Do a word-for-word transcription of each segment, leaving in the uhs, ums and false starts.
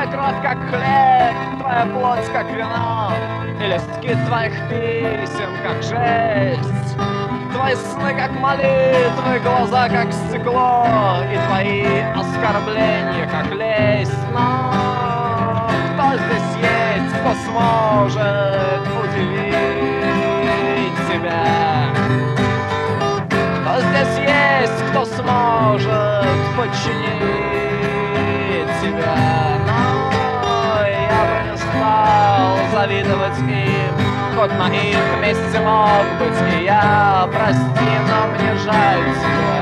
кровь как хлеб, твоя плоть как вино, и листки твоих писем как жесть. Твои сны как молитвы, глаза как стекло, и твои оскорбления как лесть. Но кто здесь есть, кто сможет удивить тебя? Кто здесь есть, кто сможет подчинить тебя? Но я бы не стал завидовать им, хоть на их месте мог быть и я. Прости, но мне жаль тебя.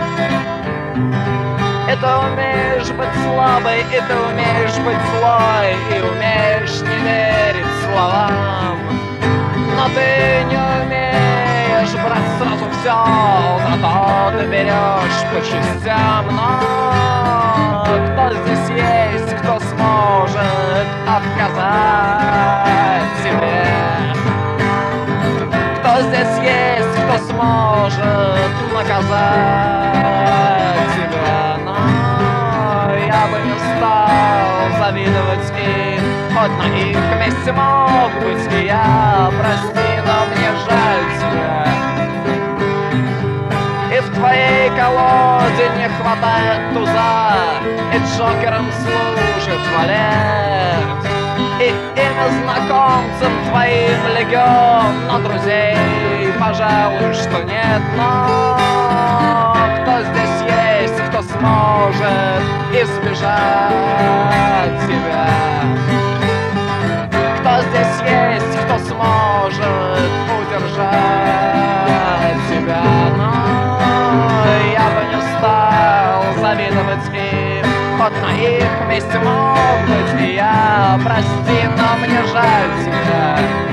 И ты умеешь быть слабой, и ты умеешь быть злой, и умеешь не верить словам. Но ты не умеешь брать сразу все, зато ты берешь по частям. Но кто здесь есть, кто сможет отказать тебе? Кто здесь есть, кто сможет наказать тебя? Но я бы не стал завидовать им, хоть на их месте мог быть и я. Прости, но мне жаль тебя. И в твоей колоде не хватает туза, и джокером служит валет. И имя знакомцам твоим легион, но друзей, пожалуй, что нет. Но кто здесь есть, кто сможет избежать тебя? Кто здесь есть, кто сможет удержать тебя? Но я бы не стал завидовать им, хоть на их месте мог быть и я. Прости, но мне жаль тебя.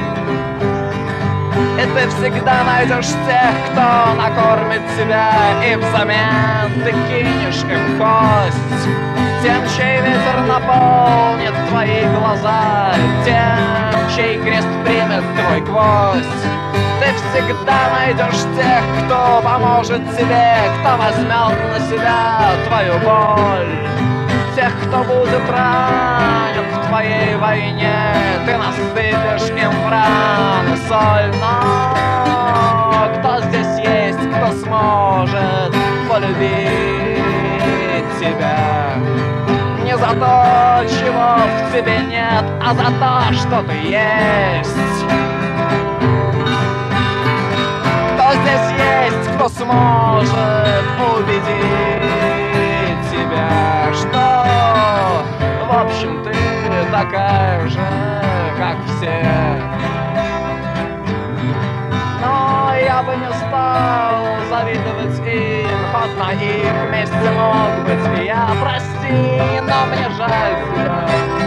И ты всегда найдешь тех, кто накормит тебя, и взамен ты кинешь им кость. Тем, чей ветер наполнит твои глаза, тем, чей крест примет твой гвоздь. Ты всегда найдешь тех, кто поможет тебе, кто возьмет на себя твою боль. Тех, кто будет ранен в твоей войне, ты насыпешь им в раны соль. Но кто здесь есть, кто сможет полюбить тебя? Не за то, чего в тебе нет, а за то, что ты есть. Кто здесь есть, кто сможет убедить тебя, что в общем ты такая же, как все? Но я бы не стал завидовать им, хоть на их месте мог быть и я. Прости, но мне жаль тебя.